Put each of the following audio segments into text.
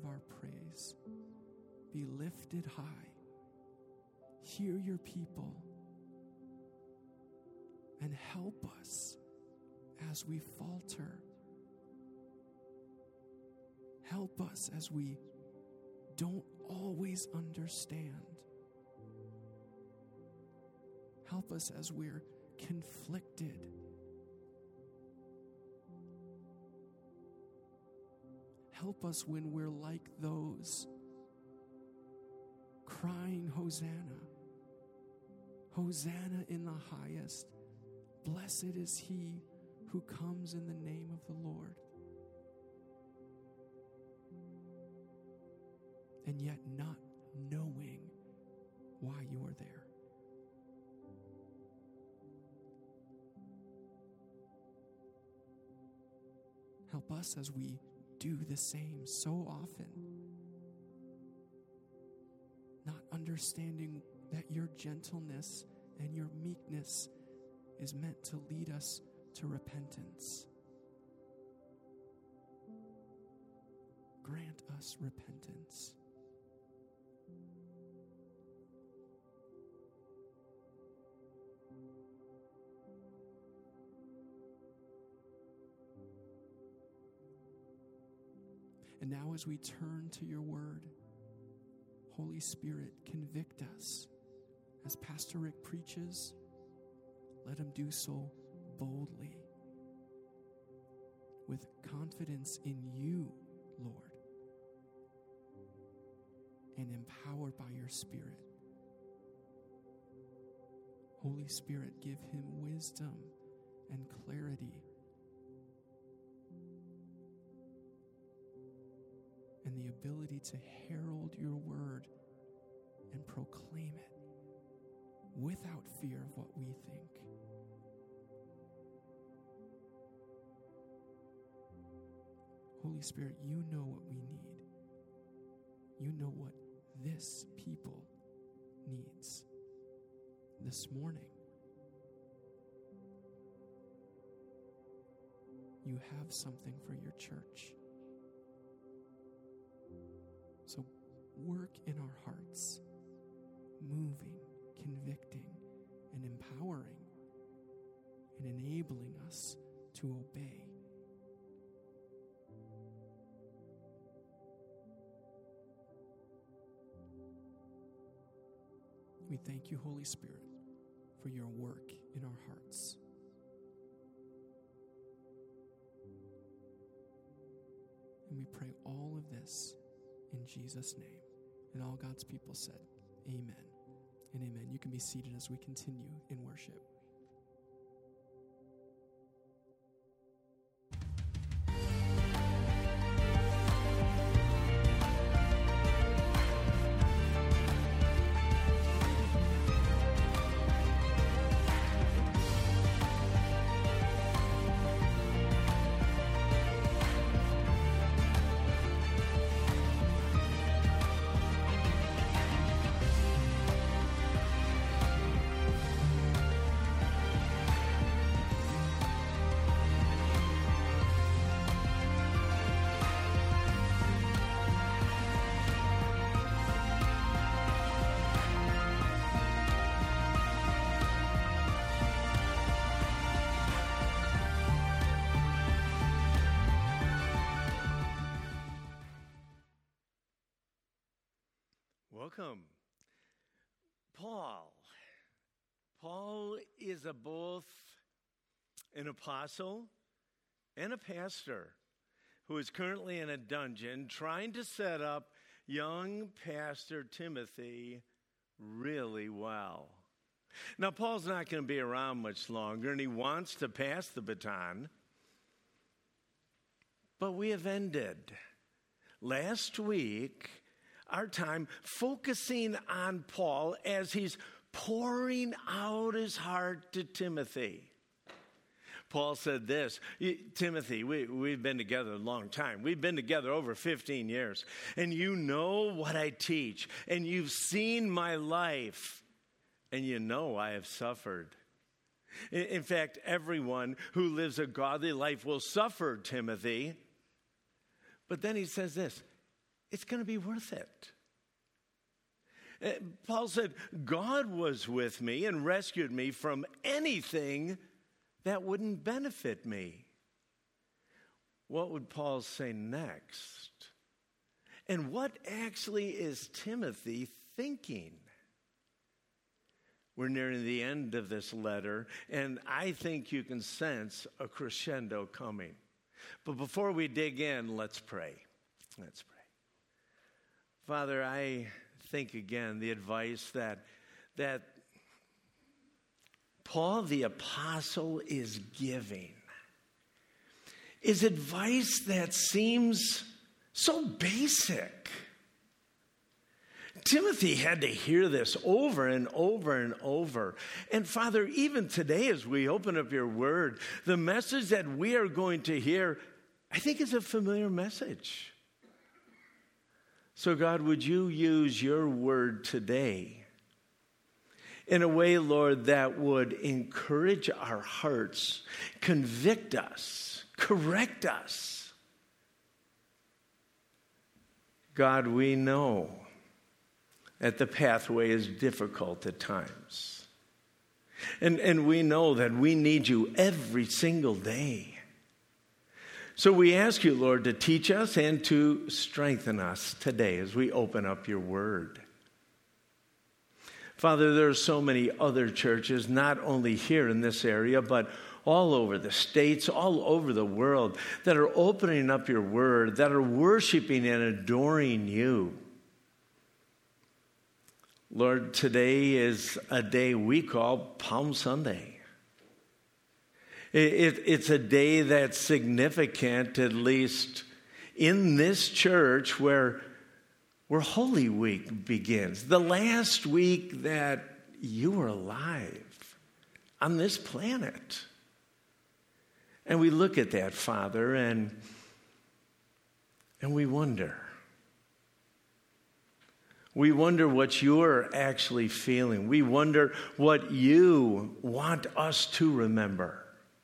of our praise. Be lifted high. Hear your people and help us as we falter. Help us as we don't always understand. Help us as we're conflicted. Help us when we're like those crying, Hosanna, Hosanna in the highest. Blessed is he who comes in the name of the Lord. And yet not knowing why you are there. Help us as we do the same so often, not understanding that your gentleness and your meekness is meant to lead us to repentance. Grant us repentance. And now as we turn to your word, Holy Spirit, convict us. As Pastor Rick preaches, let him do so boldly, with confidence in you, Lord, and empowered by your Spirit. Holy Spirit, give him wisdom and clarity, and the ability to herald your word and proclaim it without fear of what we think. Holy Spirit, you know what we need. You know what this people needs this morning. You have something for your church. So work in our hearts, moving, convicting, and empowering, and enabling us to obey. We thank you, Holy Spirit, for your work in our hearts. And we pray all of this in Jesus' name. And all God's people said, amen and amen. You can be seated as we continue in worship. Welcome. Paul is both an apostle and a pastor who is currently in a dungeon trying to set up young Pastor Timothy really well. Now, Paul's not going to be around much longer, and he wants to pass the baton. But we have ended last week our time focusing on Paul as he's pouring out his heart to Timothy. Paul said this, Timothy, we've been together a long time. We've been together over 15 years. And you know what I teach. And you've seen my life. And you know I have suffered. In fact, everyone who lives a godly life will suffer, Timothy. But then he says this, it's going to be worth it. Paul said, God was with me and rescued me from anything that wouldn't benefit me. What would Paul say next? And what actually is Timothy thinking? We're nearing the end of this letter, and I think you can sense a crescendo coming. But before we dig in, let's pray. Let's pray. Father, I think again the advice that Paul the apostle is giving is advice that seems so basic. Timothy had to hear this over and over and over. And Father, even today as we open up your word, the message that we are going to hear, I think is a familiar message. So God, would you use your word today in a way, Lord, that would encourage our hearts, convict us, correct us. God, we know that the pathway is difficult at times. And we know that we need you every single day. So we ask you, Lord, to teach us and to strengthen us today as we open up your word. Father, there are so many other churches, not only here in this area, but all over the states, all over the world, that are opening up your word, that are worshiping and adoring you. Lord, today is a day we call Palm Sunday. It's a day that's significant, at least in this church, where Holy Week begins. The last week that you were alive on this planet. And we look at that, Father, and we wonder. We wonder what you're actually feeling. We wonder what you want us to remember.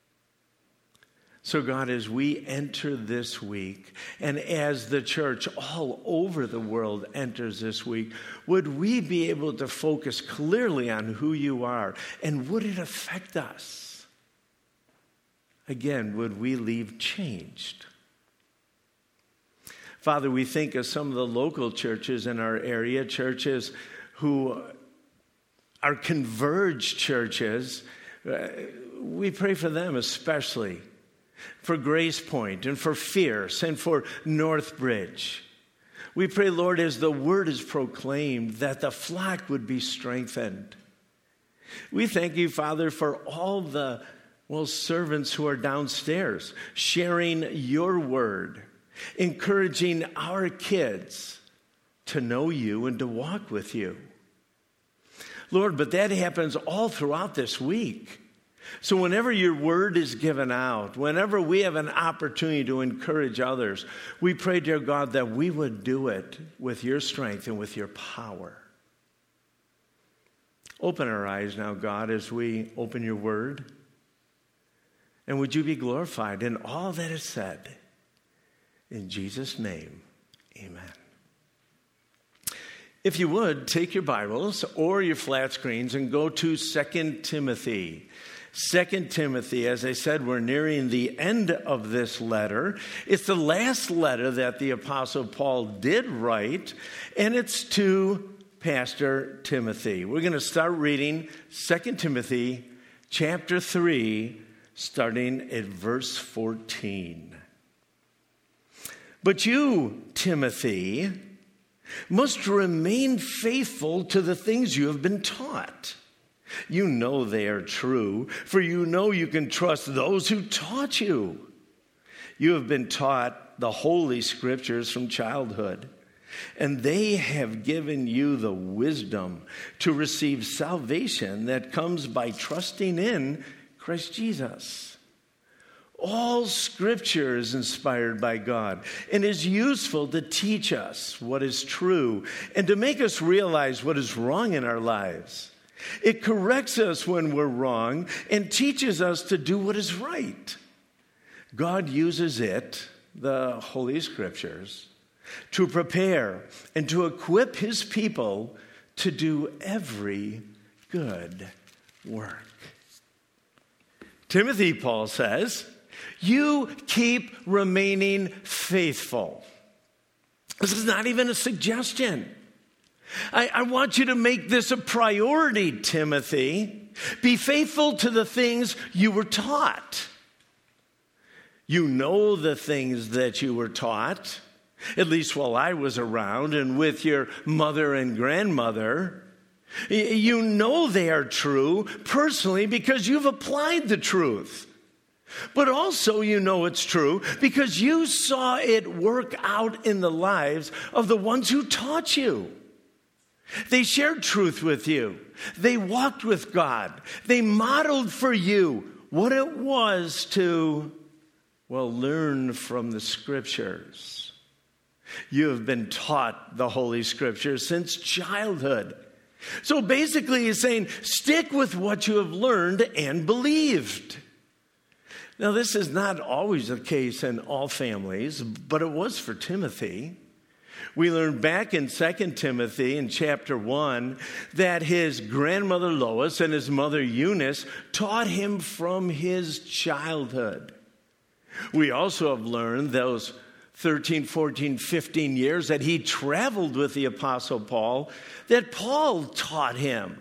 So God, as we enter this week, and as the church all over the world enters this week, would we be able to focus clearly on who you are? And would it affect us? Again, would we leave changed? Father, we think of some of the local churches in our area, churches who are converged churches. We pray for them especially, for Grace Point and for Fierce and for Northbridge. We pray, Lord, as the word is proclaimed, that the flock would be strengthened. We thank you, Father, for all the servants who are downstairs sharing your word, encouraging our kids to know you and to walk with you. Lord, but that happens all throughout this week. So whenever your word is given out, whenever we have an opportunity to encourage others, we pray, dear God, that we would do it with your strength and with your power. Open our eyes now, God, as we open your word. And would you be glorified in all that is said? In Jesus' name, amen. If you would, take your Bibles or your flat screens and go to 2 Timothy. 2 Timothy, as I said, we're nearing the end of this letter. It's the last letter that the Apostle Paul did write, and it's to Pastor Timothy. We're going to start reading 2 Timothy chapter 3, starting at verse 14. But you, Timothy, must remain faithful to the things you have been taught. You know they are true, for you know you can trust those who taught you. You have been taught the Holy Scriptures from childhood, and they have given you the wisdom to receive salvation that comes by trusting in Christ Jesus. All Scripture is inspired by God and is useful to teach us what is true and to make us realize what is wrong in our lives. It corrects us when we're wrong and teaches us to do what is right. God uses it, the Holy Scriptures, to prepare and to equip his people to do every good work. Timothy, Paul says, you keep remaining faithful. This is not even a suggestion. I want you to make this a priority, Timothy. Be faithful to the things you were taught. You know the things that you were taught, at least while I was around and with your mother and grandmother. You know they are true personally because you've applied the truth. But also you know it's true because you saw it work out in the lives of the ones who taught you. They shared truth with you. They walked with God. They modeled for you what it was to, learn from the Scriptures. You have been taught the Holy Scriptures since childhood. So basically he's saying, stick with what you have learned and believed. Now, this is not always the case in all families, but it was for Timothy. We learned back in 2 Timothy in chapter 1 that his grandmother Lois and his mother Eunice taught him from his childhood. We also have learned those 13, 14, 15 years that he traveled with the Apostle Paul, that Paul taught him.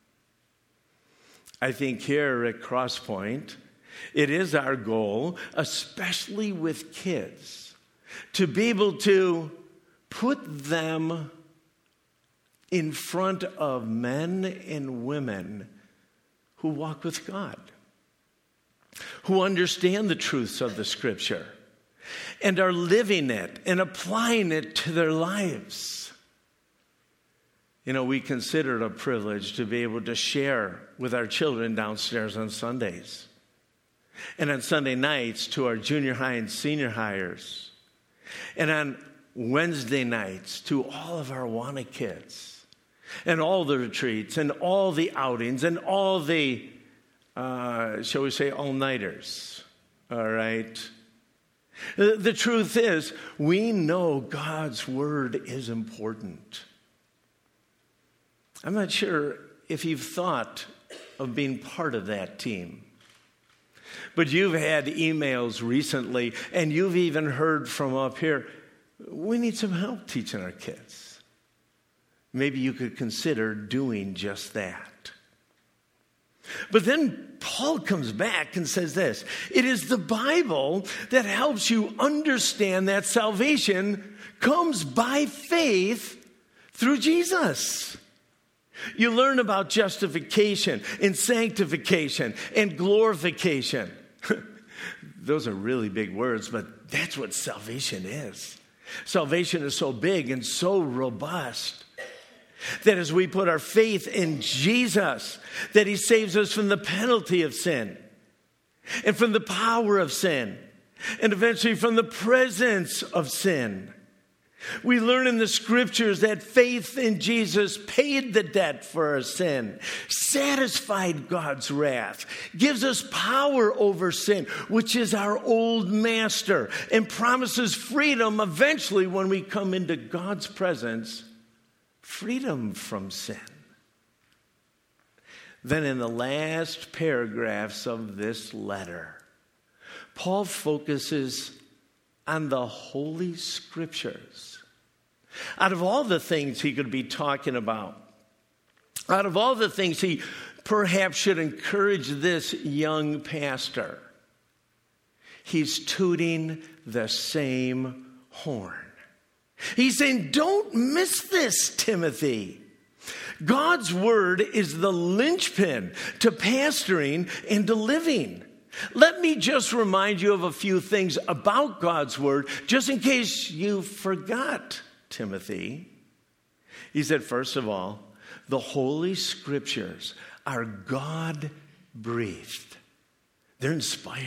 I think here at Crosspoint, it is our goal, especially with kids, to be able to put them in front of men and women who walk with God, who understand the truths of the Scripture, and are living it and applying it to their lives. You know, we consider it a privilege to be able to share with our children downstairs on Sundays. And on Sunday nights to our junior high and senior hires. And on Wednesday nights to all of our Awana kids. And all the retreats and all the outings and all the, shall we say, all-nighters. All right? The truth is, we know God's Word is important. I'm not sure if you've thought of being part of that team. But you've had emails recently, and you've even heard from up here, we need some help teaching our kids. Maybe you could consider doing just that. But then Paul comes back and says this, it is the Bible that helps you understand that salvation comes by faith through Jesus. You learn about justification and sanctification and glorification. Those are really big words, but that's what salvation is. Salvation is so big and so robust that as we put our faith in Jesus, that he saves us from the penalty of sin and from the power of sin and eventually from the presence of sin. We learn in the Scriptures that faith in Jesus paid the debt for our sin, satisfied God's wrath, gives us power over sin, which is our old master, and promises freedom eventually when we come into God's presence, freedom from sin. Then in the last paragraphs of this letter, Paul focuses on the Holy Scriptures. Out of all the things he could be talking about, out of all the things he perhaps should encourage this young pastor, he's tooting the same horn. He's saying, don't miss this, Timothy. God's word is the linchpin to pastoring and to living. Let me just remind you of a few things about God's word, just in case you forgot, Timothy. He said, first of all, the Holy Scriptures are God-breathed. They're inspired.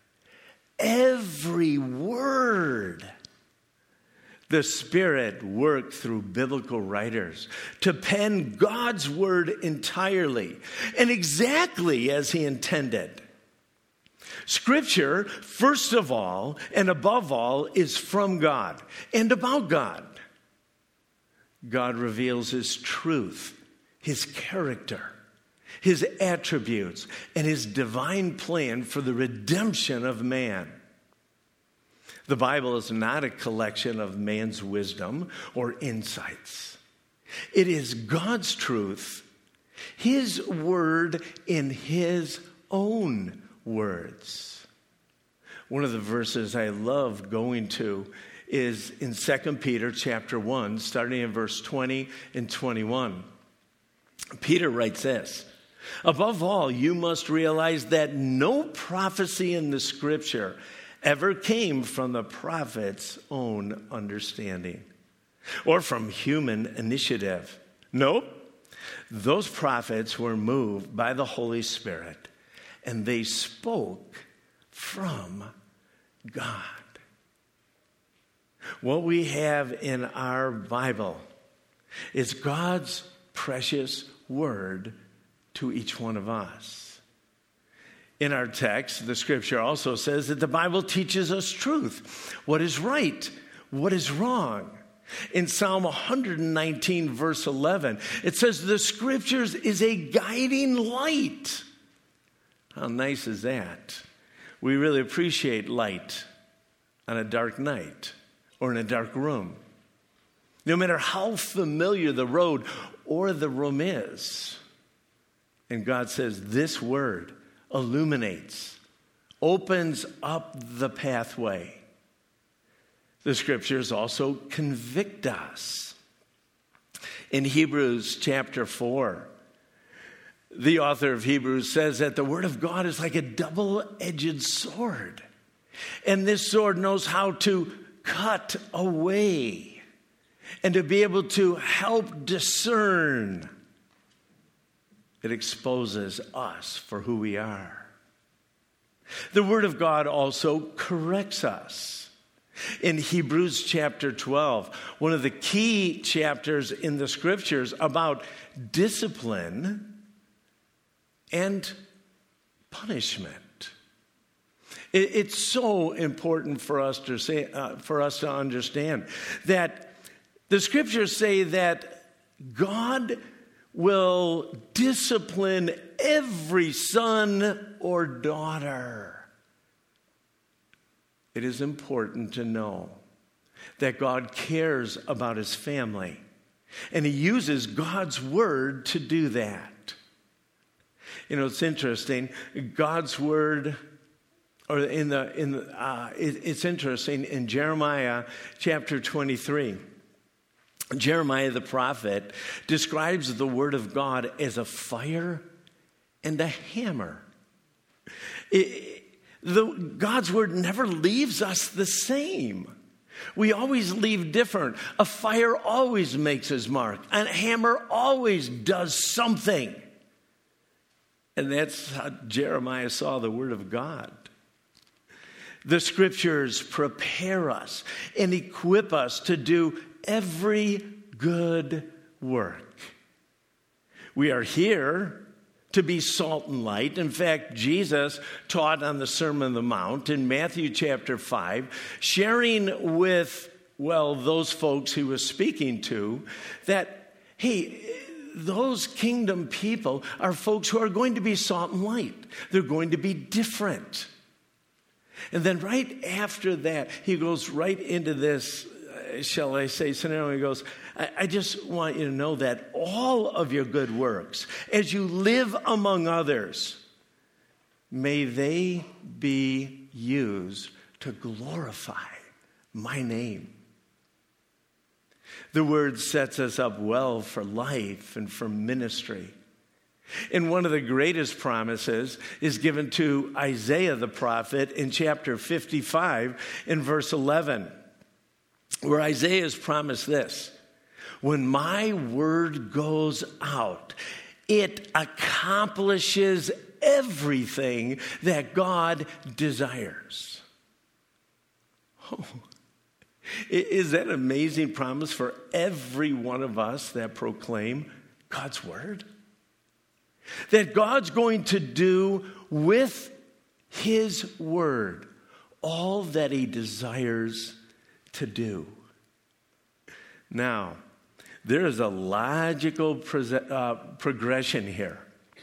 Every word. The Spirit worked through biblical writers to pen God's word entirely and exactly as he intended. Scripture, first of all and above all, is from God and about God. God reveals His truth, His character, His attributes, and His divine plan for the redemption of man. The Bible is not a collection of man's wisdom or insights. It is God's truth, His word in His own words. One of the verses I love going to is in 2 Peter chapter 1, starting in verse 20 and 21. Peter writes this, "Above all, you must realize that no prophecy in the Scripture ever came from the prophet's own understanding or from human initiative. Nope. Those prophets were moved by the Holy Spirit, and they spoke from God." What we have in our Bible is God's precious word to each one of us. In our text, the Scripture also says that the Bible teaches us truth, what is right, what is wrong. In Psalm 119, verse 11, it says, "The Scriptures is a guiding light." How nice is that? We really appreciate light on a dark night or in a dark room. No matter how familiar the road or the room is. And God says this word illuminates, opens up the pathway. The Scriptures also convict us. In Hebrews chapter 4, the author of Hebrews says that the Word of God is like a double-edged sword. And this sword knows how to cut away and to be able to help discern. It exposes us for who we are. The Word of God also corrects us. In Hebrews chapter 12, one of the key chapters in the Scriptures about discipline and punishment. It's so important for us to understand that the Scriptures say that God will discipline every son or daughter. It is important to know that God cares about His family, and He uses God's word to do that. You know, it's interesting. God's word, or it's interesting in Jeremiah chapter 23. Jeremiah the prophet describes the word of God as a fire and a hammer. God's word never leaves us the same. We always leave different. A fire always makes his mark. A hammer always does something. And that's how Jeremiah saw the word of God. The Scriptures prepare us and equip us to do every good work. We are here to be salt and light. In fact, Jesus taught on the Sermon on the Mount in Matthew chapter 5, sharing with, those folks he was speaking to, that, hey, those kingdom people are folks who are going to be salt and light. They're going to be different. And then right after that, he goes right into this, shall I say, scenario. He goes, I just want you to know that all of your good works, as you live among others, may they be used to glorify my name. The word sets us up well for life and for ministry. And one of the greatest promises is given to Isaiah the prophet in chapter 55 in verse 11, where Isaiah is promised this: when my word goes out, it accomplishes everything that God desires. Oh, is that an amazing promise for every one of us that proclaim God's word? That God's going to do with His word, all that he desires to do. Now, there is a logical progression here.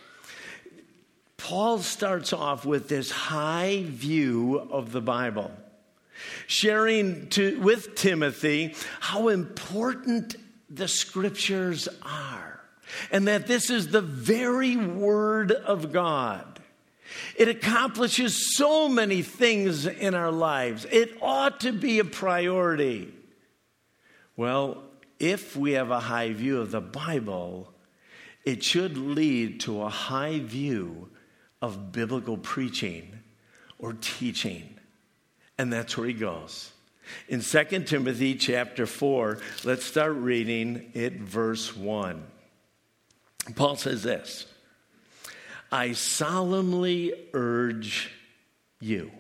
Paul starts off with this high view of the Bible, sharing with Timothy how important the scriptures are, and that this is the very word of God. It accomplishes so many things in our lives. It ought to be a priority. Well, if we have a high view of the Bible, it should lead to a high view of biblical preaching or teaching. And that's where he goes. In 2 Timothy chapter 4, let's start reading at verse 1. Paul says this, I solemnly urge you.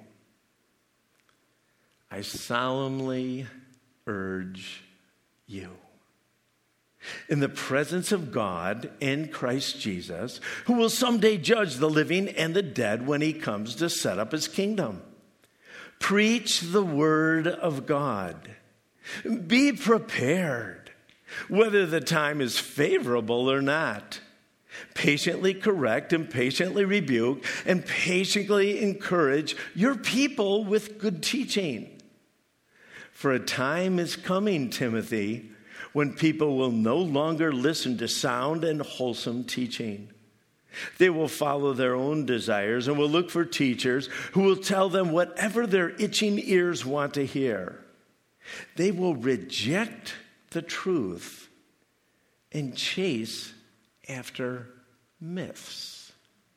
I solemnly urge you. In the presence of God and Christ Jesus, who will someday judge the living and the dead when he comes to set up his kingdom. Preach the word of God. Be prepared, whether the time is favorable or not. Patiently correct and patiently rebuke and patiently encourage your people with good teaching. For a time is coming, Timothy, when people will no longer listen to sound and wholesome teaching. They will follow their own desires and will look for teachers who will tell them whatever their itching ears want to hear. They will reject the truth and chase after myths.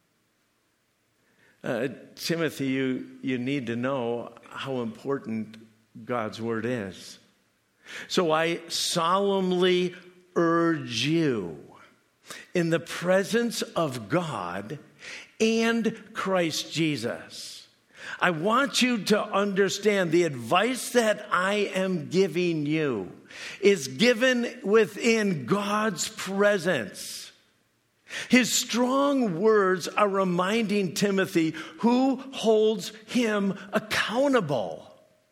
Timothy, you need to know how important God's word is. So I solemnly urge you, in the presence of God and Christ Jesus, I want you to understand the advice that I am giving you is given within God's presence. His strong words are reminding Timothy who holds him accountable.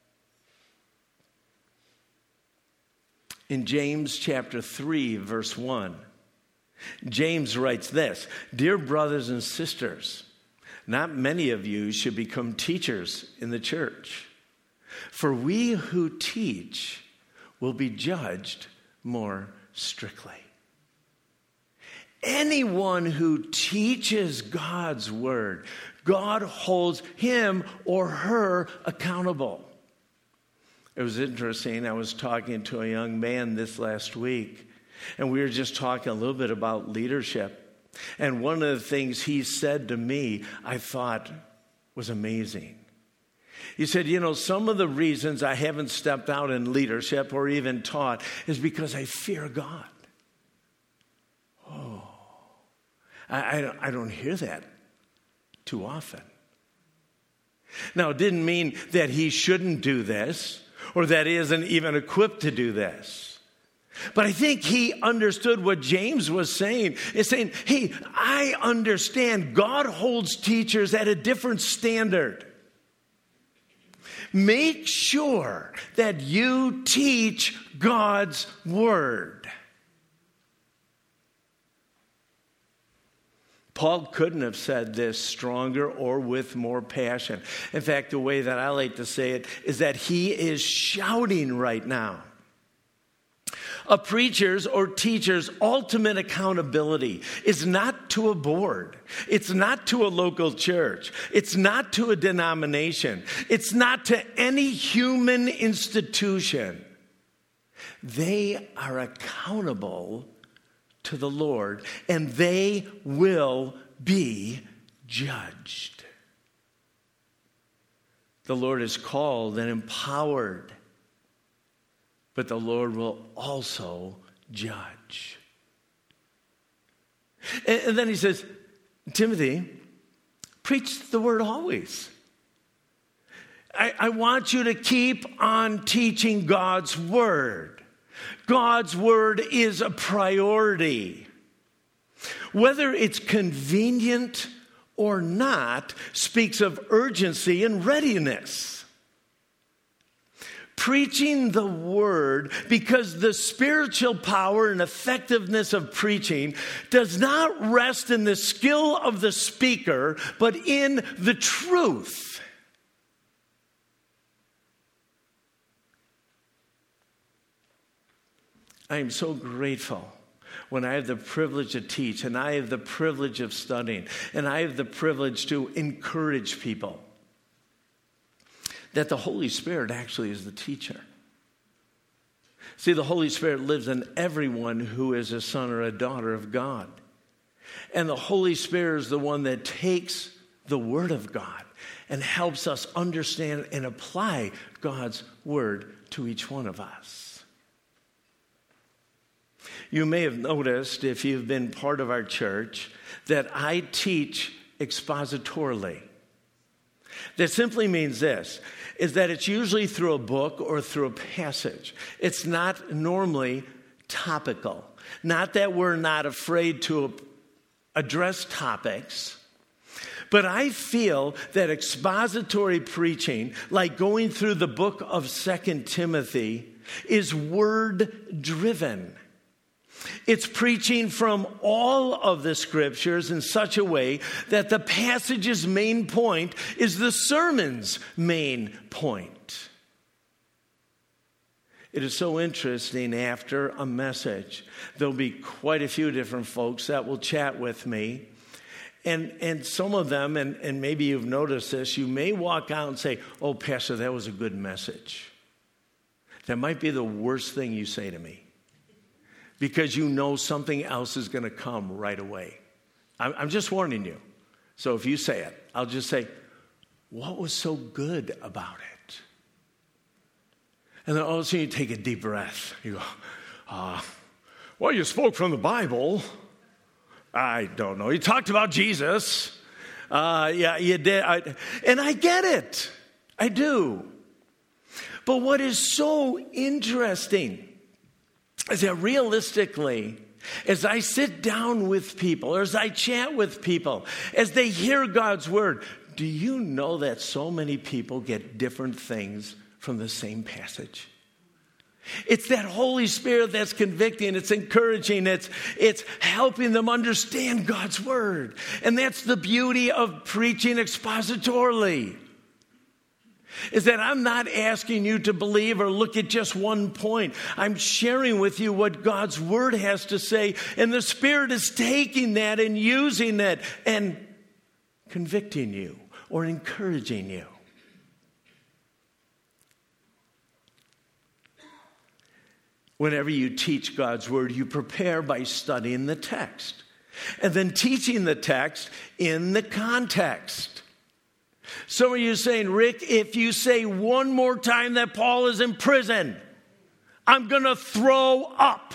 In James chapter 3, verse 1, James writes this, Dear brothers and sisters, not many of you should become teachers in the church, for we who teach will be judged more strictly. Anyone who teaches God's word, God holds him or her accountable. It was interesting. I was talking to a young man this last week, and we were just talking a little bit about leadership. And one of the things he said to me, I thought was amazing. He said, some of the reasons I haven't stepped out in leadership or even taught is because I fear God. Oh, I don't hear that too often. Now, it didn't mean that he shouldn't do this or that he isn't even equipped to do this. But I think he understood what James was saying. He's saying, hey, I understand God holds teachers at a different standard. Make sure that you teach God's word. Paul couldn't have said this stronger or with more passion. In fact, the way that I like to say it is that he is shouting right now. A preacher's or teacher's ultimate accountability is not to a board. It's not to a local church. It's not to a denomination. It's not to any human institution. They are accountable to the Lord, and they will be judged. The Lord is called and empowered, but the Lord will also judge. And then he says, Timothy, preach the word always. I want you to keep on teaching God's word. God's word is a priority. Whether it's convenient or not speaks of urgency and readiness. Preaching the word, because the spiritual power and effectiveness of preaching does not rest in the skill of the speaker, but in the truth. I am so grateful when I have the privilege to teach, and I have the privilege of studying, and I have the privilege to encourage people, that the Holy Spirit actually is the teacher. See, the Holy Spirit lives in everyone who is a son or a daughter of God. And the Holy Spirit is the one that takes the Word of God and helps us understand and apply God's Word to each one of us. You may have noticed, if you've been part of our church, that I teach expositorily. That simply means this, is that it's usually through a book or through a passage. It's not normally topical. Not that we're not afraid to address topics, but I feel that expository preaching, like going through the book of 2 Timothy, is word-driven. It's preaching from all of the scriptures in such a way that the passage's main point is the sermon's main point. It is so interesting, after a message, there'll be quite a few different folks that will chat with me. And some of them, and maybe you've noticed this, you may walk out and say, "Oh, Pastor, that was a good message." That might be the worst thing you say to me, because you know something else is going to come right away. I'm just warning you. So if you say it, I'll just say, "What was so good about it?" And then all of a sudden you take a deep breath. You go, "Well, you spoke from the Bible." "I don't know. You talked about Jesus." "Yeah, you did." And I get it. I do. But what is so interesting is that realistically, as I sit down with people, or as I chat with people, as they hear God's word, do you know that so many people get different things from the same passage? It's that Holy Spirit that's convicting, it's encouraging, it's helping them understand God's word. And that's the beauty of preaching expositorily. Is that I'm not asking you to believe or look at just one point. I'm sharing with you what God's word has to say, and the Spirit is taking that and using that and convicting you or encouraging you. Whenever you teach God's word, you prepare by studying the text and then teaching the text in the context. Some of you are saying, "Rick, if you say one more time that Paul is in prison, I'm going to throw up."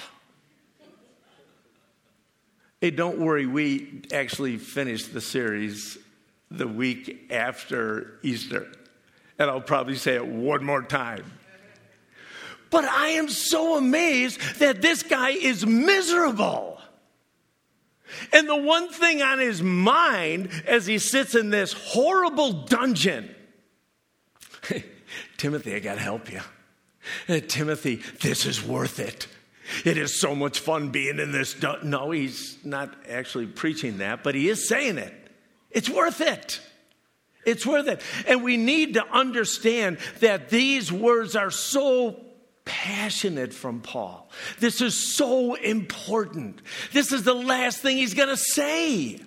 Hey, don't worry. We actually finished the series the week after Easter. And I'll probably say it one more time. But I am so amazed that this guy is miserable. And the one thing on his mind as he sits in this horrible dungeon, "Timothy, I got to help you. Timothy, this is worth it. It is so much fun being in this." No, he's not actually preaching that, but he is saying it. It's worth it. It's worth it. And we need to understand that these words are so passionate from Paul. This is so important. This is the last thing he's going to say.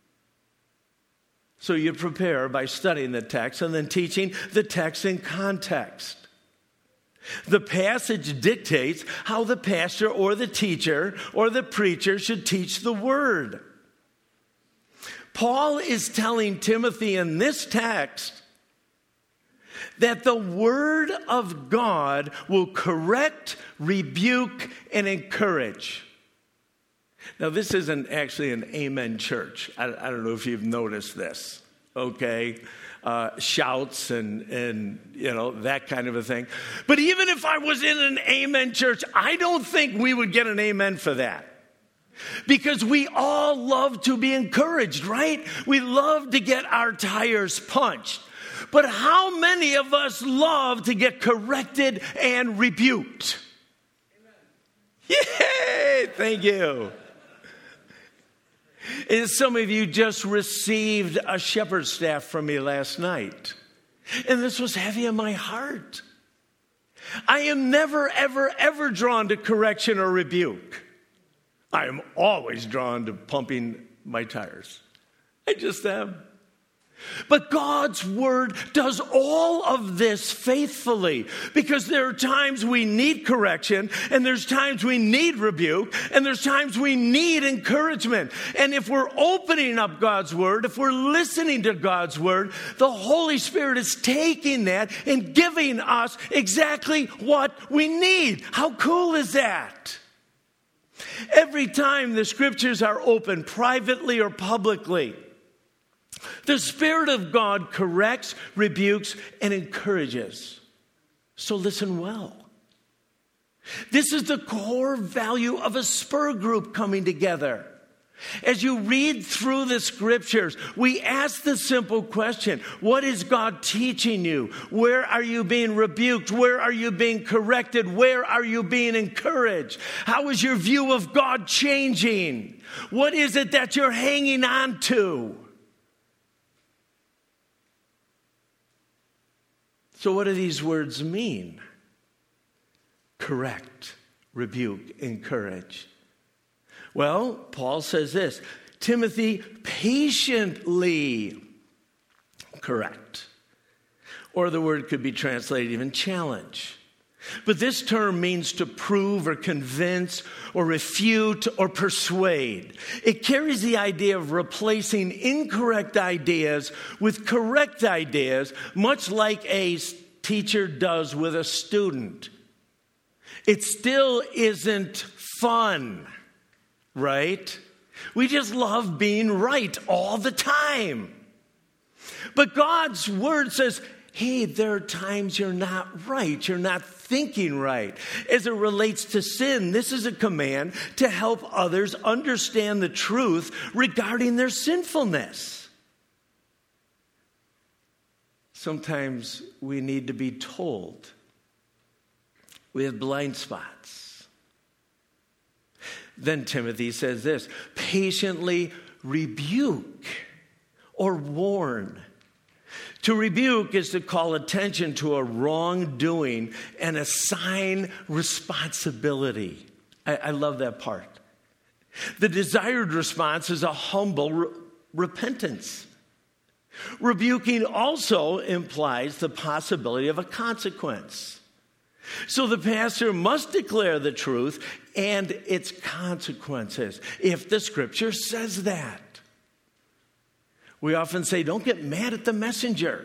So you prepare by studying the text and then teaching the text in context. The passage dictates how the pastor or the teacher or the preacher should teach the word. Paul is telling Timothy in this text that the word of God will correct, rebuke, and encourage. Now, this isn't actually an amen church. I don't know if you've noticed this, okay? Shouts and that kind of a thing. But even if I was in an amen church, I don't think we would get an amen for that. Because we all love to be encouraged, right? We love to get our tires punched. But how many of us love to get corrected and rebuked? Yay! Thank you. And some of you just received a shepherd's staff from me last night. And this was heavy on my heart. I am never, ever, ever drawn to correction or rebuke. I am always drawn to pumping my tires. I just am. But God's word does all of this faithfully, because there are times we need correction, and there's times we need rebuke, and there's times we need encouragement. And if we're opening up God's word, if we're listening to God's word, the Holy Spirit is taking that and giving us exactly what we need. How cool is that? Every time the scriptures are opened, privately or publicly, the Spirit of God corrects, rebukes, and encourages. So listen well. This is the core value of a spur group coming together. As you read through the scriptures, we ask the simple question: what is God teaching you? Where are you being rebuked? Where are you being corrected? Where are you being encouraged? How is your view of God changing? What is it that you're hanging on to? So what do these words mean? Correct, rebuke, encourage. Well, Paul says this: Timothy, patiently correct. Or the word could be translated even challenge. But this term means to prove or convince or refute or persuade. It carries the idea of replacing incorrect ideas with correct ideas, much like a teacher does with a student. It still isn't fun, right? We just love being right all the time. But God's word says, hey, there are times you're not right. You're not thinking right. As it relates to sin, this is a command to help others understand the truth regarding their sinfulness. Sometimes we need to be told we have blind spots. Then Timothy says this: patiently rebuke or warn. To rebuke is to call attention to a wrongdoing and assign responsibility. I love that part. The desired response is a humble repentance. Rebuking also implies the possibility of a consequence. So the pastor must declare the truth and its consequences if the scripture says that. We often say, don't get mad at the messenger.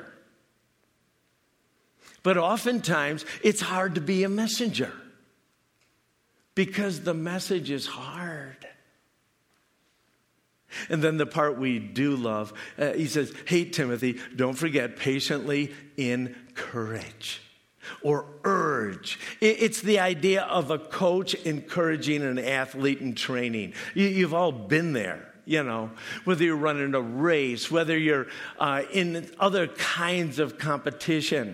But oftentimes, it's hard to be a messenger because the message is hard. And then the part we do love, he says, hey, Timothy, don't forget, patiently encourage or urge. It's the idea of a coach encouraging an athlete in training. You've all been there. You know, whether you're running a race, whether you're in other kinds of competition.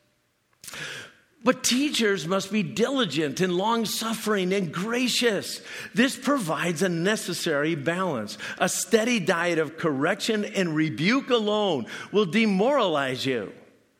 But teachers must be diligent and long-suffering and gracious. This provides a necessary balance. A steady diet of correction and rebuke alone will demoralize you.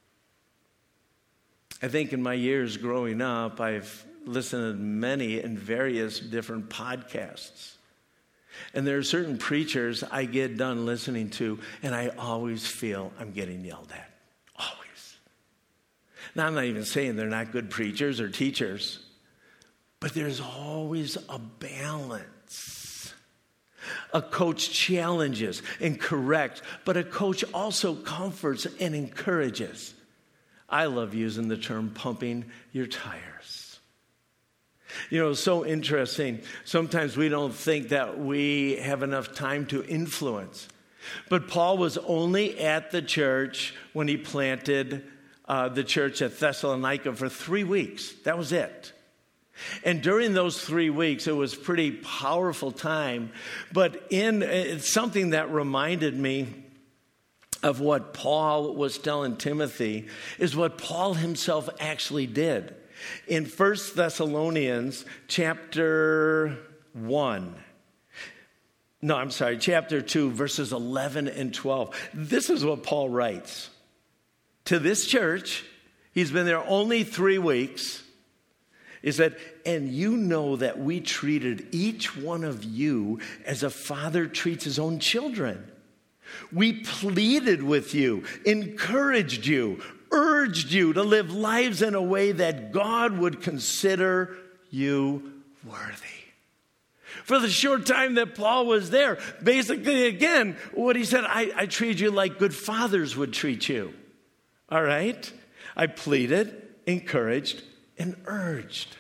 I think in my years growing up, I've listened to many and various different podcasts. And there are certain preachers I get done listening to, and I always feel I'm getting yelled at. Always. Now, I'm not even saying they're not good preachers or teachers, but there's always a balance. A coach challenges and corrects, but a coach also comforts and encourages. I love using the term pumping your tires. You know, it's so interesting. Sometimes we don't think that we have enough time to influence. But Paul was only at the church when he planted the church at Thessalonica for 3 weeks. That was it. And during those 3 weeks, it was a pretty powerful time. But it's something that reminded me of what Paul was telling Timothy is what Paul himself actually did. In 1 Thessalonians chapter 2, verses 11 and 12. This is what Paul writes. To this church, he's been there only 3 weeks. He said, and you know that we treated each one of you as a father treats his own children. We pleaded with you, encouraged you, urged you to live lives in a way that God would consider you worthy. For the short time that Paul was there, basically, again, what he said, I treated you like good fathers would treat you. All right? I pleaded, encouraged, and urged.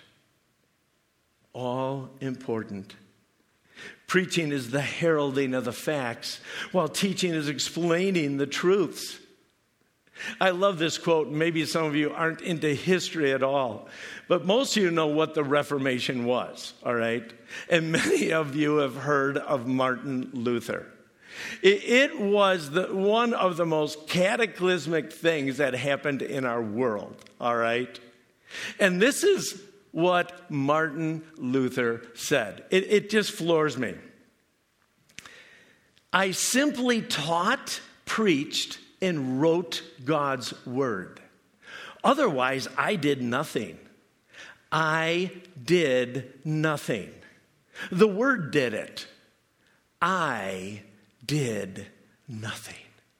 All important. Preaching is the heralding of the facts, while teaching is explaining the truths. I love this quote. Maybe some of you aren't into history at all, but most of you know what the Reformation was, all right? And many of you have heard of Martin Luther. It was one of the most cataclysmic things that happened in our world, all right? And this is what Martin Luther said. It just floors me. I simply taught, preached, and wrote God's word. Otherwise, I did nothing. I did nothing. The word did it. I did nothing.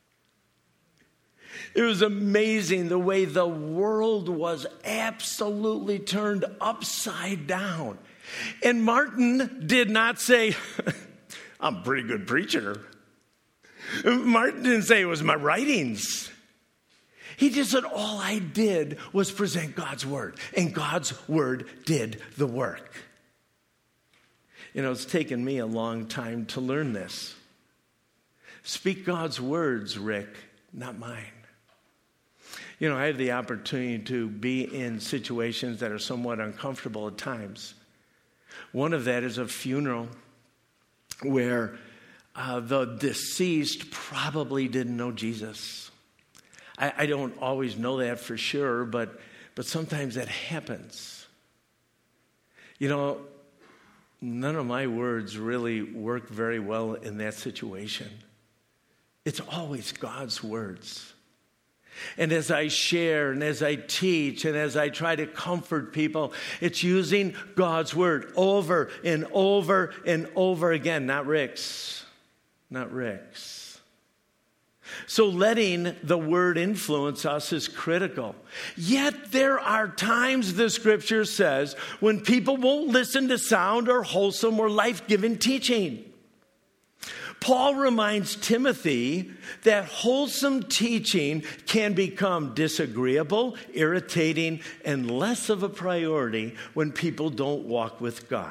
It was amazing the way the world was absolutely turned upside down. And Martin did not say, I'm a pretty good preacher. Martin didn't say it was my writings. He just said all I did was present God's word, and God's word did the work. You know, it's taken me a long time to learn this. Speak God's words, Rick, not mine. You know, I had the opportunity to be in situations that are somewhat uncomfortable at times. One of that is a funeral where the deceased probably didn't know Jesus. I don't always know that for sure, but sometimes that happens. You know, none of my words really work very well in that situation. It's always God's words. And as I share and as I teach and as I try to comfort people, it's using God's word over and over and over again. Not Rick's. Not Rick's. So letting the word influence us is critical. Yet there are times, the scripture says, when people won't listen to sound or wholesome or life-giving teaching. Paul reminds Timothy that wholesome teaching can become disagreeable, irritating, and less of a priority when people don't walk with God.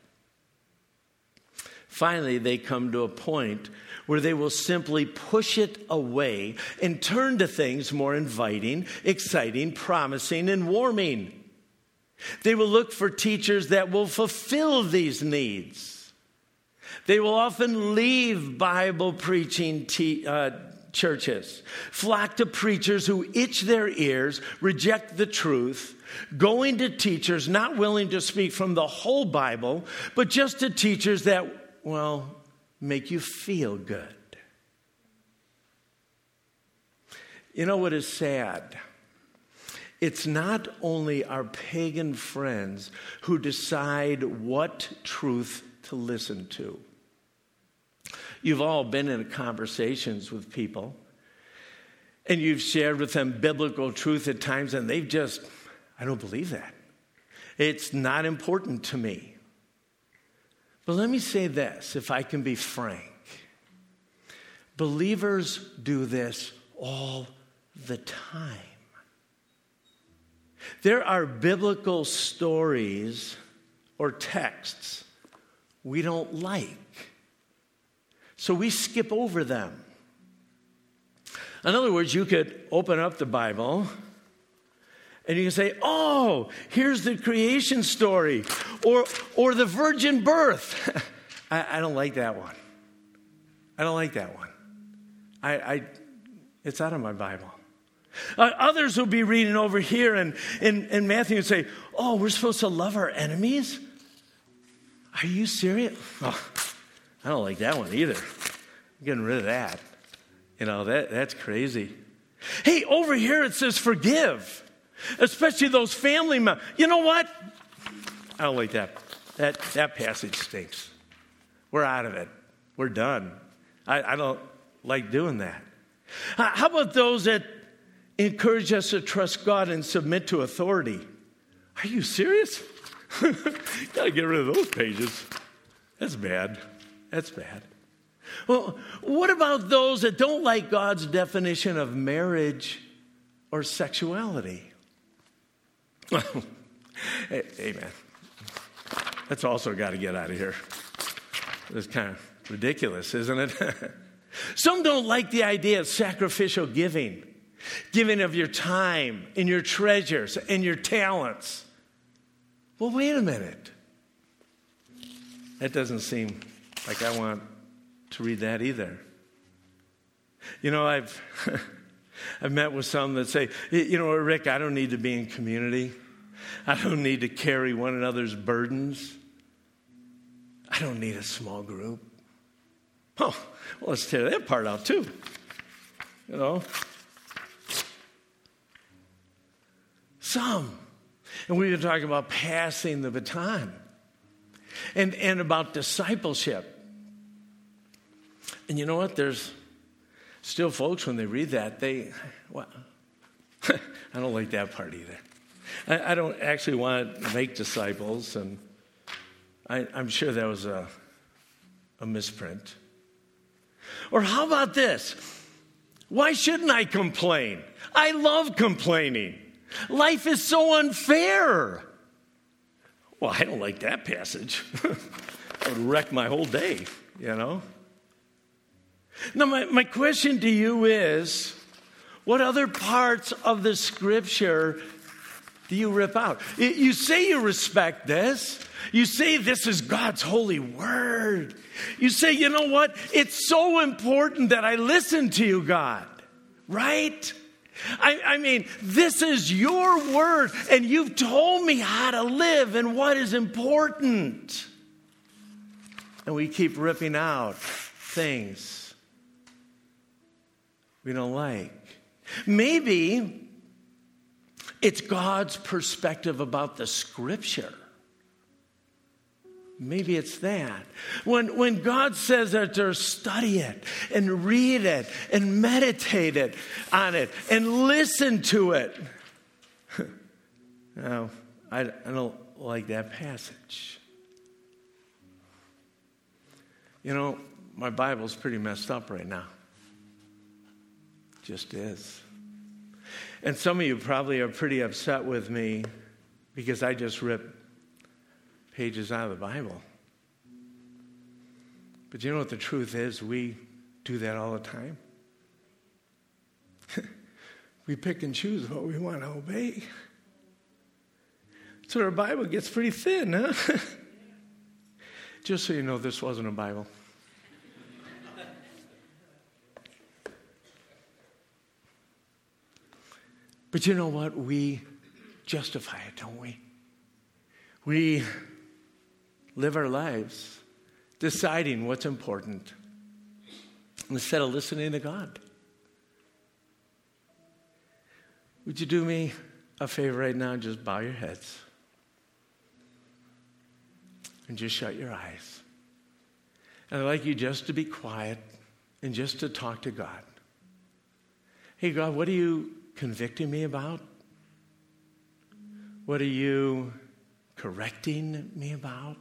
Finally, they come to a point where they will simply push it away and turn to things more inviting, exciting, promising, and warming. They will look for teachers that will fulfill these needs. They will often leave Bible preaching churches, flock to preachers who itch their ears, reject the truth, going to teachers not willing to speak from the whole Bible, but just to teachers that, well, make you feel good. You know what is sad? It's not only our pagan friends who decide what truth to listen to. You've all been in conversations with people, and you've shared with them biblical truth at times, and they've just, I don't believe that. It's not important to me. But let me say this, if I can be frank. Believers do this all the time. There are biblical stories or texts we don't like, so we skip over them. In other words, you could open up the Bible And you can say, oh, here's the creation story, or the virgin birth. I don't like that one. I don't like that one. It's out of my Bible. Others will be reading over here, and Matthew would say, oh, we're supposed to love our enemies? Are you serious? Oh, I don't like that one either. I'm getting rid of that. That's crazy. Hey, over here it says forgive, especially those family members. You know what? I don't like that. That passage stinks. We're out of it. We're done. I don't like doing that. How about those that encourage us to trust God and submit to authority? Are you serious? Got to get rid of those pages. That's bad. That's bad. Well, what about those that don't like God's definition of marriage or sexuality? Amen. That's also got to get out of here. It's kind of ridiculous, isn't it? Some don't like the idea of sacrificial giving of your time and your treasures and your talents. Well, wait a minute. That doesn't seem like I want to read that either. I've met with some that say, Rick, I don't need to be in community. I don't need to carry one another's burdens. I don't need a small group. Oh, well, let's tear that part out too. Some. And we've been talking about passing the baton and about discipleship. And you know what? There's still folks, when they read that, I don't like that part either. I don't actually want to make disciples, and I'm sure that was a misprint. Or how about this? Why shouldn't I complain? I love complaining. Life is so unfair. Well, I don't like that passage. That would wreck my whole day, Now, my question to you is, what other parts of the Scripture do you rip out? You say you respect this. You say this is God's holy word. You say, you know what? It's so important that I listen to you, God. Right? I mean, this is your word, and you've told me how to live and what is important. And we keep ripping out things we don't like. Maybe it's God's perspective about the Scripture. Maybe it's that. When God says that to study it and read it and meditate on it and listen to it. No, I don't like that passage. My Bible's pretty messed up right now. Just is. And some of you probably are pretty upset with me because I just ripped pages out of the Bible. But you know what the truth is? We do that all the time. We pick and choose what we want to obey. So our Bible gets pretty thin, huh? Just so you know, this wasn't a Bible. But you know what? We justify it, don't we? We live our lives deciding what's important instead of listening to God. Would you do me a favor right now? Just bow your heads and just shut your eyes. And I'd like you just to be quiet and just to talk to God. Hey, God, what are you convicting me about? What are you correcting me about?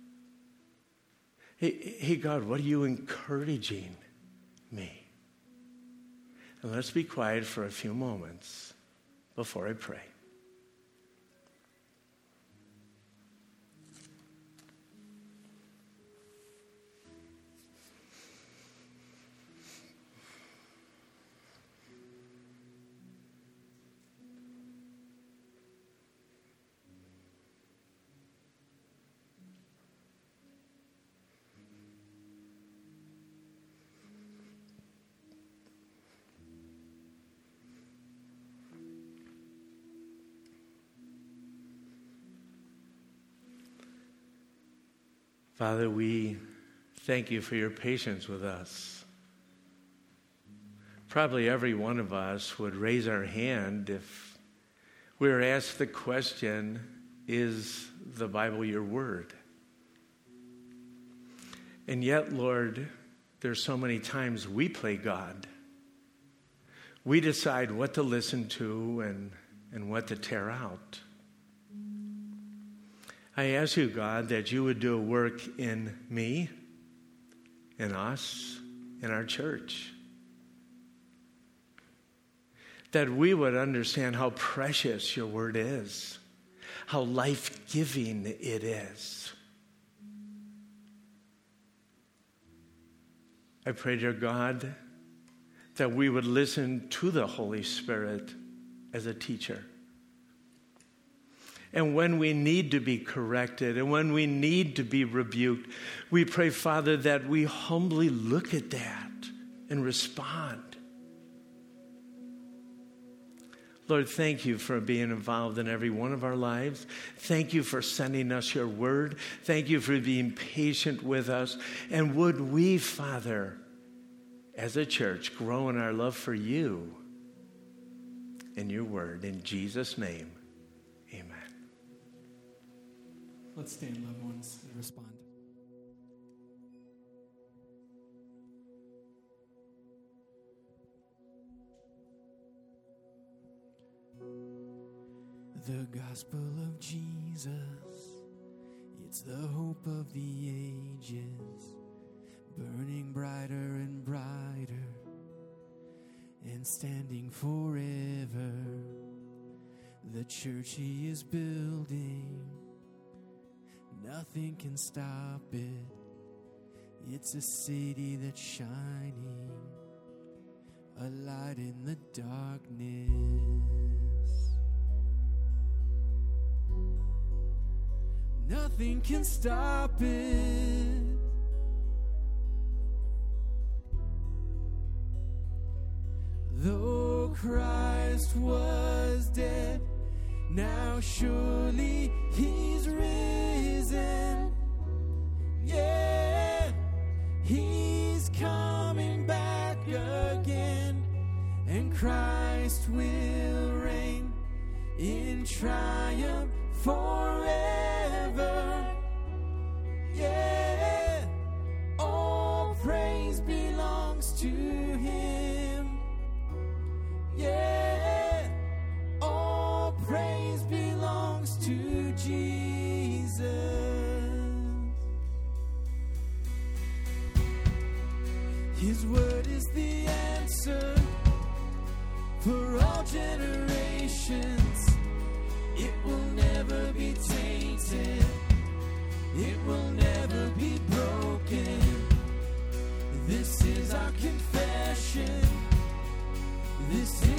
Hey, God, what are you encouraging me? And let's be quiet for a few moments before I pray. Father, we thank you for your patience with us. Probably every one of us would raise our hand if we were asked the question, is the Bible your word? And yet, Lord, there's so many times we play God. We decide what to listen to and what to tear out. I ask you, God, that you would do a work in me, in us, in our church. That we would understand how precious your word is, how life-giving it is. I pray, dear God, that we would listen to the Holy Spirit as a teacher. And when we need to be corrected and when we need to be rebuked, we pray, Father, that we humbly look at that and respond. Lord, thank you for being involved in every one of our lives. Thank you for sending us your word. Thank you for being patient with us. And would we, Father, as a church, grow in our love for you and your word. In Jesus' name, amen. Let's stand, loved ones, and respond. The gospel of Jesus, it's the hope of the ages, burning brighter and brighter and standing forever. The church he is building, nothing can stop it. It's a city that's shining, a light in the darkness. Nothing can stop it. Though Christ was dead, now surely he's risen. Yeah, he's coming back again, and Christ will reign in triumph forever. Yeah, all praise belongs to him. Yeah, all praise belongs to Jesus. His word is the answer for all generations. It will never be tainted. It will never be broken. This is our confession. This is